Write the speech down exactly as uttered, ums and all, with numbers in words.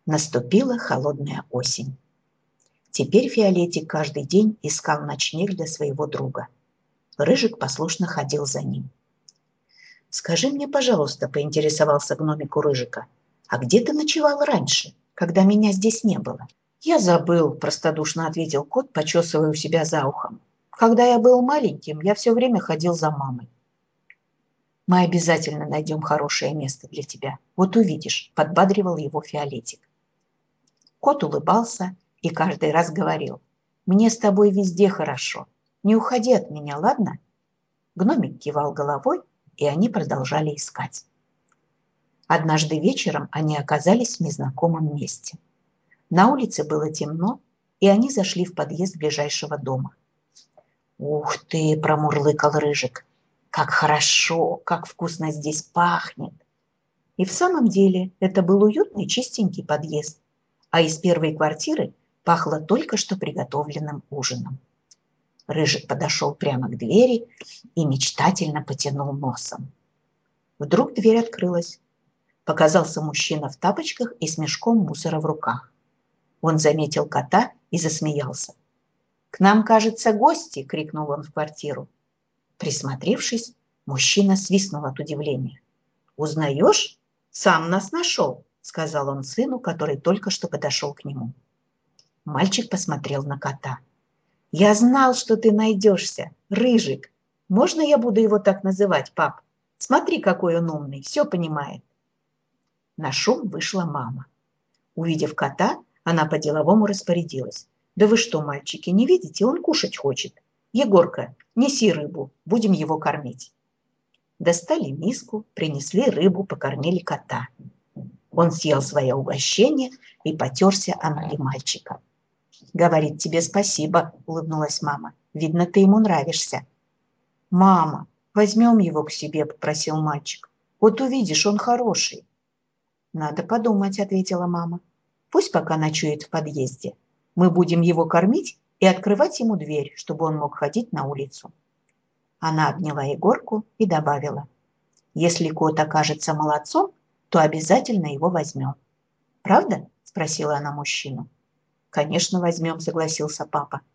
Наступила холодная осень. Теперь Фиолетик каждый день искал ночлег для своего друга. Рыжик послушно ходил за ним. «Скажи мне, пожалуйста», – поинтересовался гномик у Рыжика, «а где ты ночевал раньше, когда меня здесь не было?» «Я забыл», – простодушно ответил кот, почесывая у себя за ухом. «Когда я был маленьким, я все время ходил за мамой». «Мы обязательно найдем хорошее место для тебя. Вот увидишь», – подбадривал его Фиолетик. Кот улыбался и каждый раз говорил: «Мне с тобой везде хорошо. Не уходи от меня, ладно?» Гномик кивал головой, и они продолжали искать. Однажды вечером они оказались в незнакомом месте. На улице было темно, и они зашли в подъезд ближайшего дома. «Ух ты!» – промурлыкал Рыжик. «Как хорошо, как вкусно здесь пахнет!» И в самом деле это был уютный чистенький подъезд, а из первой квартиры пахло только что приготовленным ужином. Рыжик подошел прямо к двери и мечтательно потянул носом. Вдруг дверь открылась. Показался мужчина в тапочках и с мешком мусора в руках. Он заметил кота и засмеялся. «К нам, кажется, гости!» – крикнул он в квартиру. Присмотревшись, мужчина свистнул от удивления. «Узнаешь? Сам нас нашел!» – сказал он сыну, который только что подошел к нему. Мальчик посмотрел на кота. «Я знал, что ты найдешься, Рыжик. Можно я буду его так называть, пап? Смотри, какой он умный, все понимает». На шум вышла мама. Увидев кота, она по-деловому распорядилась. «Да вы что, мальчики, не видите? Он кушать хочет. Егорка, неси рыбу, будем его кормить». Достали миску, принесли рыбу, покормили кота. Он съел свое угощение и потерся о ноги мальчика. «Говорит тебе спасибо», – улыбнулась мама. «Видно, ты ему нравишься». «Мама, возьмем его к себе», – попросил мальчик. «Вот увидишь, он хороший». «Надо подумать», – ответила мама. «Пусть пока ночует в подъезде. Мы будем его кормить и открывать ему дверь, чтобы он мог ходить на улицу». Она обняла Егорку и добавила: «Если кот окажется молодцом, то обязательно его возьмем». «Правда?» – спросила она мужчину. «Конечно, возьмем», – согласился папа.